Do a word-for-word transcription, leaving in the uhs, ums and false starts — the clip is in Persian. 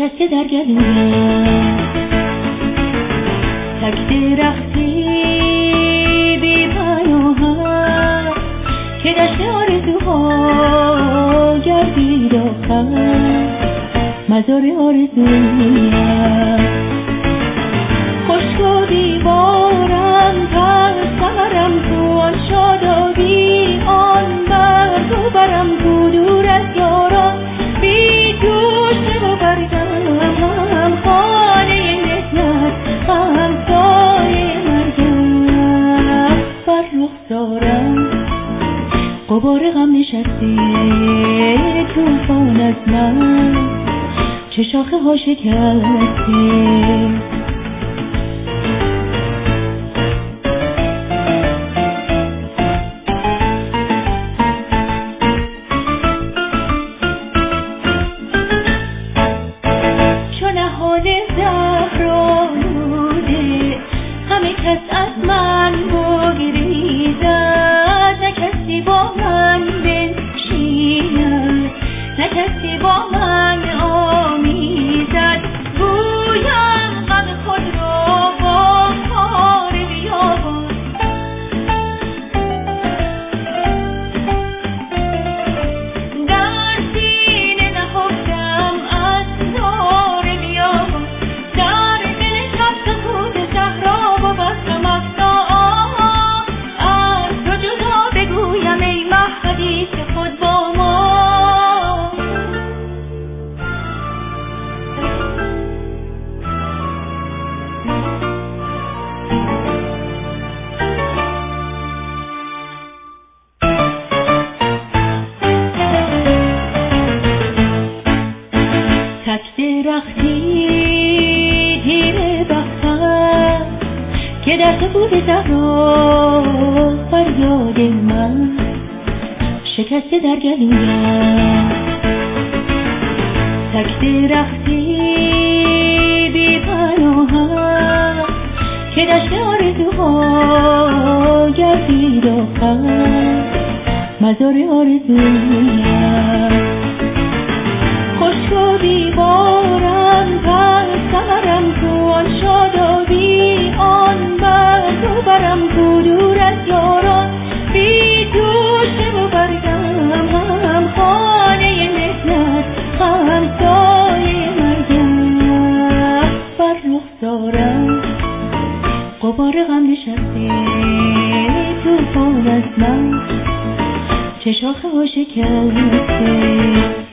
شکسته در گلویم، تک درختی بی پناهم که دشت آرزوها گردید آخر مزار آرزویم. خشک و دیوارم پر سمرم تو آن شادابی، آن برد و برم تو دور از یاران بی دوش و برگم، هم خانه نسنت همسایه مرگم. بر رخسارم غبار غم نشسته توفان از من، چه شاخه ها شکسته. از من بگریزد، نه کسی با من بنشیند، نه کسی با من آمیزد. گویم غم خود را با کار بیابان، در سینه نهفتم از زار بیابان، در دل شب سکوت صحرا درختی تیر بختم که در سکوت صحرا فریاد من شکسته در گلویم، تک درختی بی پناهم که دشت آرزوها گردید آخر مزار آرزویم. خشک و دیوارم پر سمرم تو آن شادابی، آن برد و برم تو دور از یاران بی دوش و برگم، هم خانه محنت همسایه مرگم. بر رخسارم غبار غم نشسته توفان از من، چه شاخه ها شکسته.